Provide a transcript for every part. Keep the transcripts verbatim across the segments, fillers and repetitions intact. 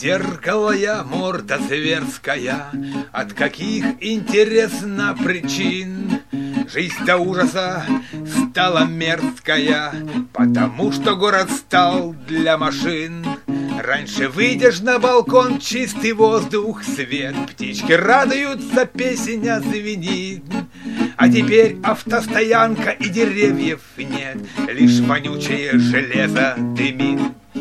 Зеркалая морда зверская, от каких, интересно, причин жизнь до ужаса стала мерзкая, потому что город стал для машин. Раньше выйдешь на балкон, чистый воздух, свет, птички радуются, песня звенит. А теперь автостоянка и деревьев нет, лишь вонючее железо дымит.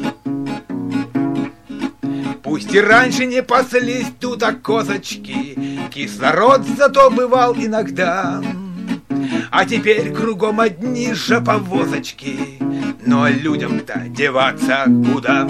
Пусть и раньше не паслись тут козочки, кислород зато бывал иногда. А теперь кругом одни жоповозочки, но людям-то деваться куда?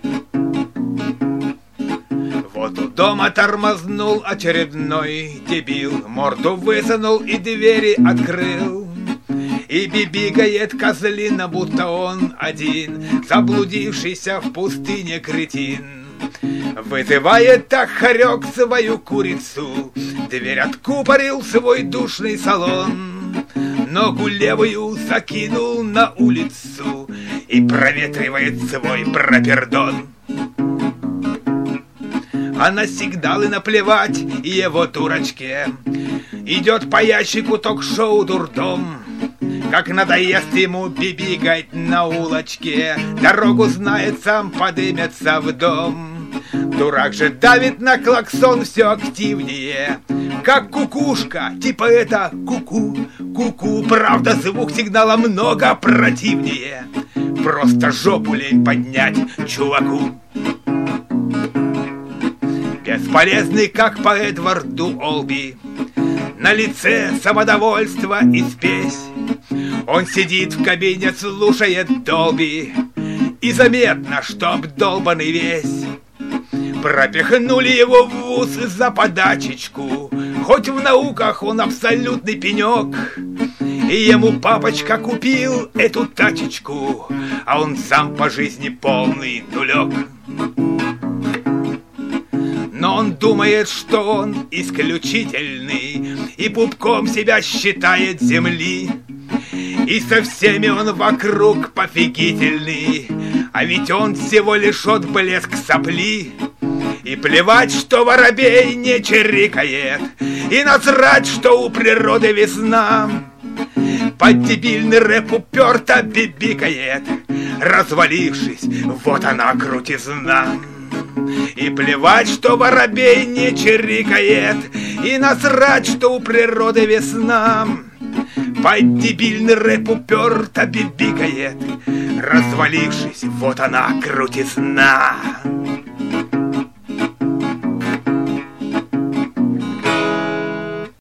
Вот у дома тормознул очередной дебил, морду высунул и двери открыл. И бибикает козлина, будто он один, заблудившийся в пустыне кретин. Вызывает так хорек свою курицу, дверь откупорил свой душный салон, ногу левую закинул на улицу и проветривает свой пропердон. А на сигналы наплевать его дурочке, идет по ящику ток-шоу «Дурдом». Как надоест ему бибикать на улочке, дорогу знает, сам подымется в дом. Дурак же давит на клаксон все активнее, как кукушка, типа это ку-ку, ку-ку. Правда, звук сигнала много противнее, просто жопу лень поднять чуваку. Бесполезный, как по Эдварду Олби, на лице самодовольство и спесь. Он сидит в кабине, слушает Долби, и заметно, что обдолбанный весь. Пропихнули его в вуз за подачечку, хоть в науках он абсолютный пенек. И ему папочка купил эту тачечку, а он сам по жизни полный нулек. Но он думает, что он исключительный, и пупком себя считает земли. И со всеми он вокруг пофигительный, а ведь он всего лишь отблеск сопли. И плевать, что воробей не чирикает, и насрать, что у природы весна. Под дебильный рэп уперто бибикает, развалившись, вот она крутизна. И плевать, что воробей не чирикает, и насрать, что у природы весна. Под дебильный рэп уперто бибикает, развалившись, вот она крутизна.